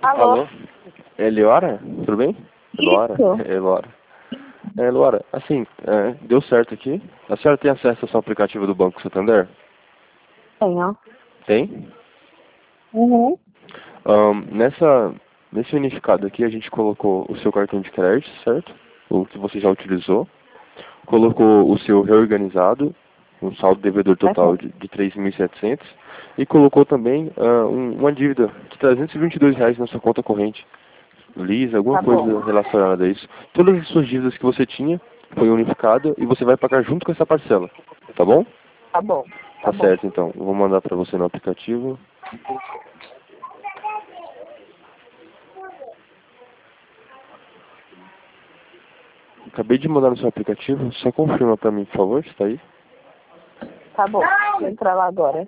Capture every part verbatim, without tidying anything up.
Alô? Alô? É Leora? Tudo bem? Leora? Isso. É Leora. É, Leora, assim, é, deu certo aqui. A senhora tem acesso ao seu aplicativo do Banco Santander? Tenho. Tem? Uhum. Ahn, nessa, nesse unificado aqui a gente colocou o seu cartão de crédito, certo? O que você já utilizou. Colocou o seu reorganizado, um saldo devedor total Certo. de, de três mil e setecentos. E colocou também ah, um- uma dívida de trezentos e vinte e dois reais na sua conta corrente. Lisa, alguma Tá bom. coisa relacionada a isso. Todas as suas dívidas que você tinha foi unificada e você vai pagar junto com essa parcela. Tá bom? Tá bom. Tá Tá bom. certo, então. Eu vou mandar pra você no aplicativo. Acabei de mandar no seu aplicativo. Só confirma pra mim, por favor, se tá aí. Tá bom. Vou entrar lá agora.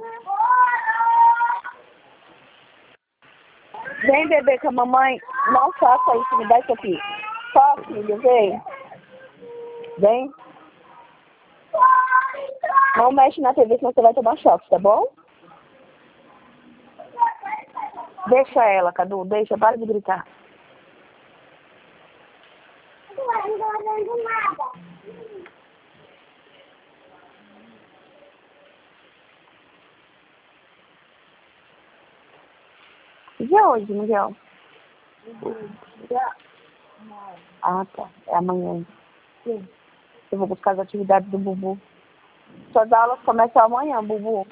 Vem, bebê, com a mamãe. Não faça isso, me dá isso aqui. Só, filho, vem. Vem. Não mexe na T V, senão você vai tomar choque, tá bom? Deixa ela, Cadu. Deixa, para de gritar. E é hoje, Miguel? Ah, tá. É amanhã. Sim. Eu vou buscar as atividades do Bubu. Suas aulas começam amanhã, Bubu.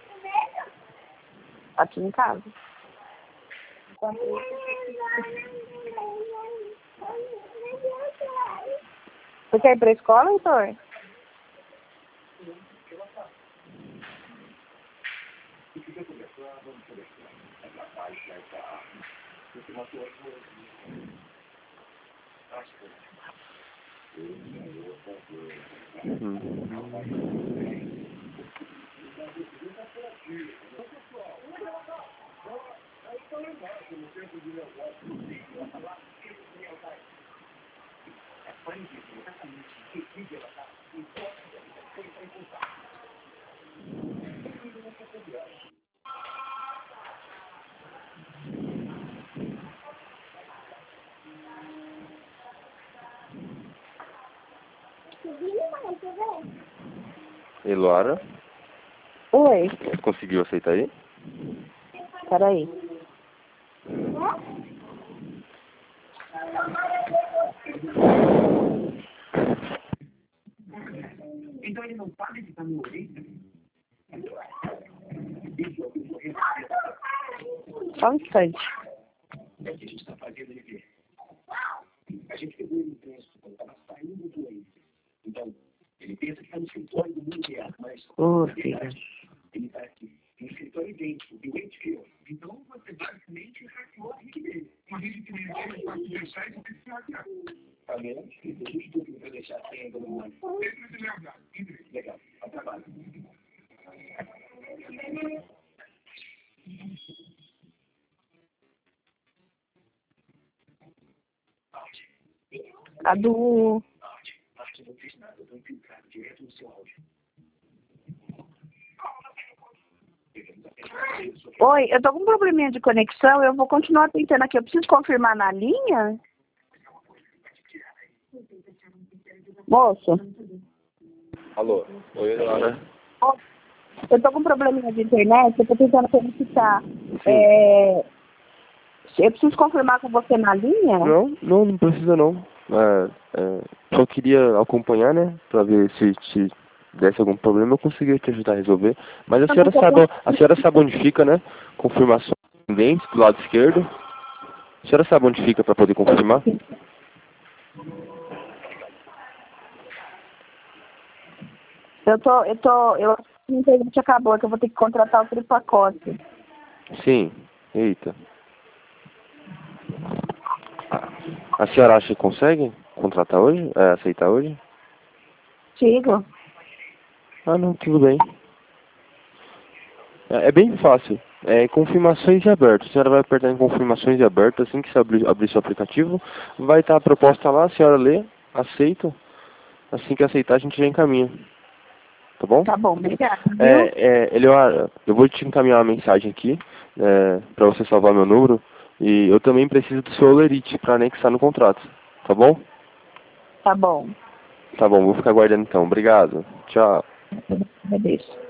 Aqui em casa. Você quer ir pra escola, Heitor? Hum. E Laura, Oi. conseguiu aceitar aí? Peraí. Então ele não sabe que está no Oriente? Só um instante. É o que a gente está fazendo ele ver. A gente pegou ele no trânsito quando estava saindo do Oriente. Então, ele pensa que está no escritório do mundo real, mas Ô, na filho. verdade, ele está aqui, no escritório idêntico, do Wakefield. Então, você basicamente hackeou a rede dele. Uma rede que nem ele pode deixar e você se hackear. Tá vendo? Isso é justo tudo para deixar a senha todo mundo. Sempre se lembra. Legal. Bom trabalho. Cadu. Arte não fez nada, eu estou infiltrado direto no seu áudio. Oi, eu tô com um probleminha de conexão, eu vou continuar tentando aqui. Eu preciso confirmar na linha? Moço, Alô? Oi, Laura. eu tô com um probleminha de internet, eu tô tentando conectar. Sim. É... Eu preciso confirmar com você na linha? Não, não, não precisa não. É, é, só queria acompanhar, né? Pra ver se, se desse algum problema eu conseguia te ajudar a resolver. Mas a senhora sabe, a senhora sabe onde fica, né? Confirmação pendente do lado esquerdo. A senhora sabe onde fica para poder confirmar? Eu tô, eu tô, eu acho que a internet acabou, que eu vou ter que contratar outro pacote. Sim. Eita. A, a senhora acha que consegue contratar hoje? É, aceitar hoje? Tigo? Ah, não, tudo bem. É, é bem fácil. É confirmações e aberto. A senhora vai apertar em confirmações e aberto. Assim que você abrir, abrir seu aplicativo, vai estar a proposta lá, a senhora lê, aceita. Assim que aceitar, a gente já encaminha. Tá bom? Tá bom, obrigada, viu? É, é, Eleonora, eu vou te encaminhar uma mensagem aqui, é, para você salvar meu número. E eu também preciso do seu Olerite para anexar no contrato. Tá bom? Tá bom. Tá bom, vou ficar aguardando então. Obrigado. Tchau. Agradeço.